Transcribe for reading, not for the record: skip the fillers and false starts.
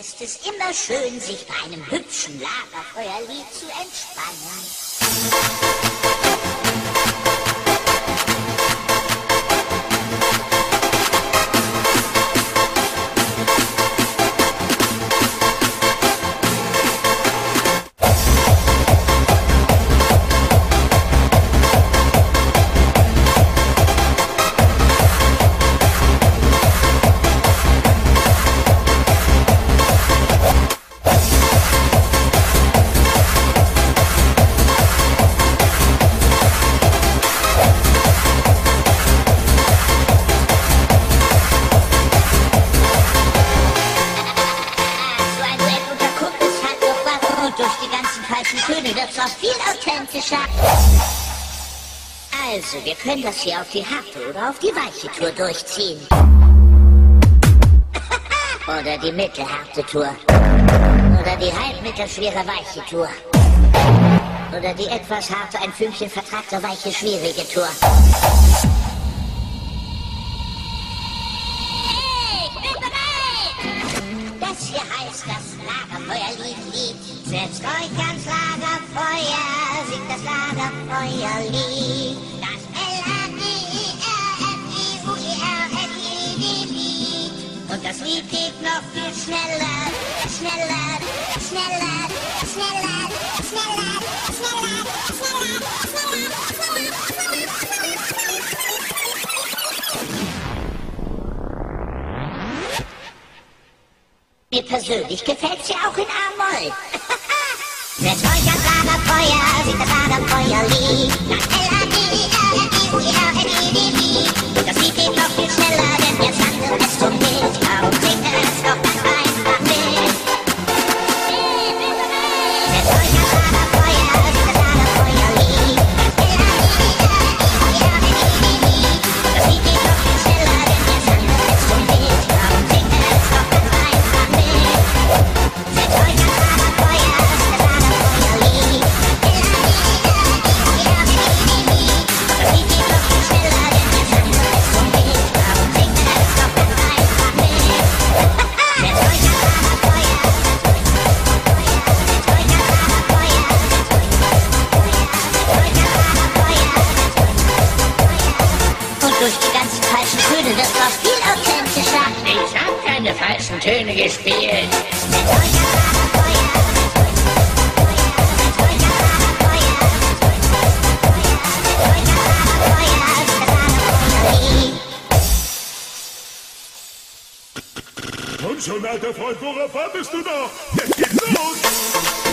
ist es immer schön, sich bei einem hübschen Lagerfeuerlied zu entspannen. Durch die ganzen falschen Töne wird's auch viel authentischer. Also, wir können das hier auf die harte oder auf die weiche Tour durchziehen. Oder die mittelharte Tour. Oder die halbmittelschwere weiche Tour. Oder die etwas harte, ein Fünkchen vertragte weiche schwierige Tour. Hey, ich bin bereit! Das hier heißt das Lagerfeuerlied. Setzt euch ans Lagerfeuer, singt das Lagerfeuerlied. Das L-A-G-E-R-F-E-U-E-R-L-I-E-D-Lied. Und das Lied geht noch viel schneller, schneller, schneller, schneller, schneller, schneller, Mir persönlich gefällt's ja auch in A-Moll. Setzt euch ans Lagerfeuer, singt das Lagerfeuerlied. Das L-A-G-E-R-F-E-U-E-R-L-I-E-D-Lied. Und das Lied geht noch viel schneller, denn jetzt handelt es um mich. Darum singt es doch ganz einfach mit. Setzt euch ans Lagerfeuer, singt das Lagerfeuerlied. Das L-A-G-E-R-F-E-U-E-R-L-I-E-D-Lied. Und das Lied geht noch viel schneller, denn jetzt handelt es um mich. Darum singt es doch ganz einfach mit. Setzt euch ans Lagerfeuer, singt das Lagerfeuerlied. Durch die ganzen falschen Töne wird es auch viel authentischer. Ich hab keine falschen Töne gespielt. Komm schon, alter Freund, worauf wartest du noch? Jetzt geht's los!